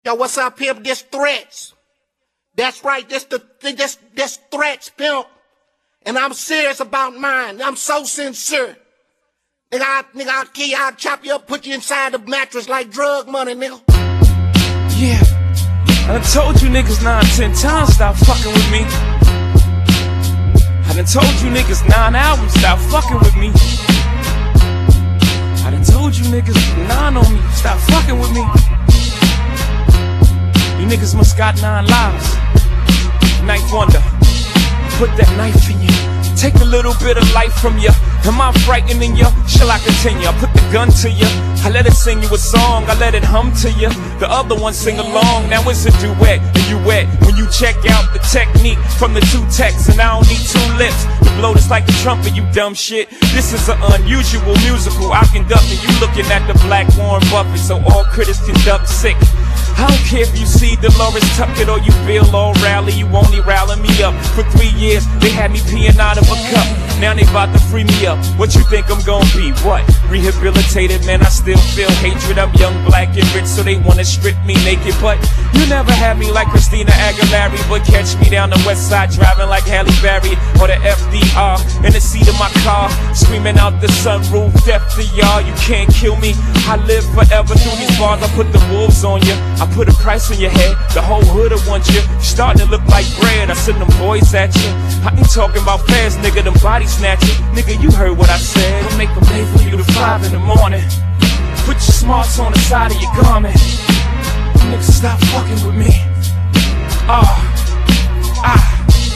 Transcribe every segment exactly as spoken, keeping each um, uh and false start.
Yo, what's up, pimp? This Threats. That's right, this the this this Threats, pimp. And I'm serious about mine. I'm so sincere. Nigga, I, nigga, I'll kill you, I'll chop you up, put you inside the mattress like drug money, nigga. Yeah, I done told you niggas nine, ten times, stop fucking with me. I done told you niggas nine albums, stop fucking with me. I done told you niggas nine on me, stop fucking with me. You niggas must got nine lives. Knife wonder, put that knife in you. Take a little bit of life from you. Am I frightening you? Shall I continue? I put the gun to you. I let it sing you a song. I let it hum to you. The other one sing along. Now it's a duet and you wet. When you check out the technique from the two texts, and I don't need two lips to blow this like a trumpet, you dumb shit. This is an unusual musical I conduct, and you looking at the black Warren Buffett, so all critics conduct sick. I don't care if you see Dolores Tuckett or you feel all rally, you only rally me up. For three years, they had me peeing out of a cup. Now they about to free me up. What you think I'm gonna be? What? Rehabilitated, man, I still feel hatred. I'm young, black, and rich, so they wanna strip me naked. But you never had me like Christina Aguilera, but catch me down the west side driving like Halle Berry or the F D R in the seat of my car, screaming out the sunroof, death to y'all, you can't kill me. I live forever through these bars, I put the wolves on you. I put a price on your head, the whole hood'll want you. You starting to look like bread, I send them boys at you. I ain't talking about fast, nigga, them body snatching. Nigga, you heard what I said. I'll make them late for you to five in the morning. Put your smarts on the side of your garment. Nigga, stop fucking with me. Ah, uh, ah,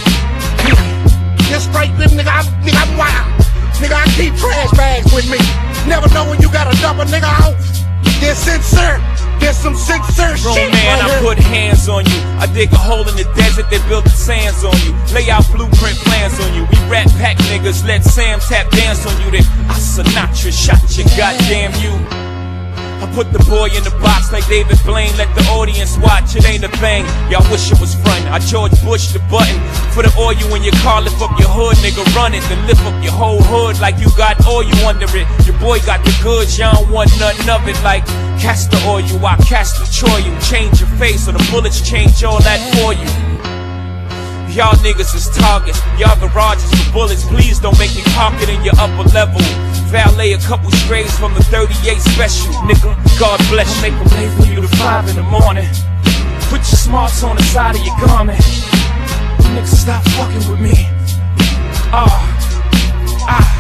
Just straight grip, nigga, I'm, nigga, I'm wild. Nigga, I keep trash bags with me. Never know when you got a double nigga out. They're sincere. There's some sincere Bro, shit man, right I here. put hands on you. I dig a hole in the desert, they built the sands on you. Lay out blueprint plans on you. We rat pack niggas, let Sam tap dance on you. Then I Sinatra shot you, goddamn you. I put the boy in the box like David Blaine. Let the audience watch, it ain't a thing. Y'all wish it was fun. I George Bush the button for the oil in your car. Lift up your hood, nigga, run it. Then lift up your whole hood like you got oil under it. Your boy got the goods, y'all don't want nothing of it. Like castor oil, I cast destroy you. Change your face or the bullets change all that for you. Y'all niggas is targets, y'all garages for bullets. Please don't make me park it in your upper level. Valet a couple strays from the thirty-eight special, nigga, God bless you. I'll make them late for you to five in the morning. Put your smarts on the side of your garment. Nigga, stop fucking with me. Ah, uh, ah.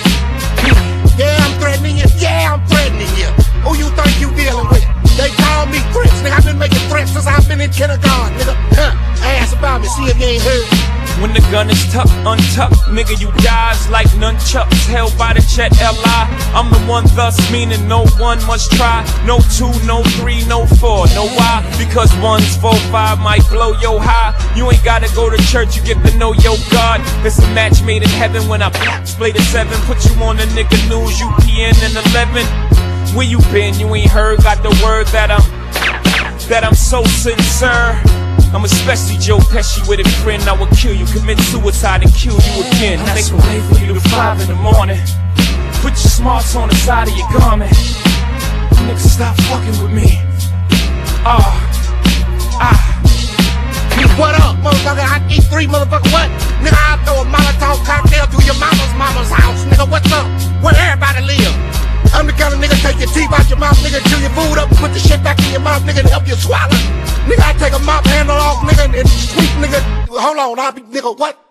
Yeah, I'm threatening you. Yeah, I'm threatening you. Who you think you dealing with? They call me Threats, nigga. I've been making threats since I've been in kindergarten, nigga. Huh. Ask about me, see if you ain't heard. When the gun is tucked, untucked, nigga, you dies like nunchucks held by the Chet L I. I'm the one thus, meaning no one must try. No two, no three, no four, no why? Because one's four, five might blow your high. You ain't gotta go to church, you get to know your God. It's a match made in heaven when I split a seven. Put you on the nigga news, U P N and eleven. Where you been? You ain't heard, got the word that I'm, that I'm so sincere. I'm especially Joe Pesci with a friend. I will kill you, commit suicide and kill you again. I make a way for you to five in the morning. Put your smarts on the side of your garment. Nigga, stop fucking with me. Ah, uh, ah. What up, motherfucker? I eat three, motherfucker. What? Nigga, I'll throw a Molotov cocktail to your mama's mama's house. Nigga, what's up? Where everybody live? I'm the kind of nigga take your teeth out your mouth, nigga, chew your food up and put the shit back in your mouth, nigga, to help you swallow. Nigga, I take a mop handle off, nigga, and sweep, nigga. Hold on, I'll be, nigga, what?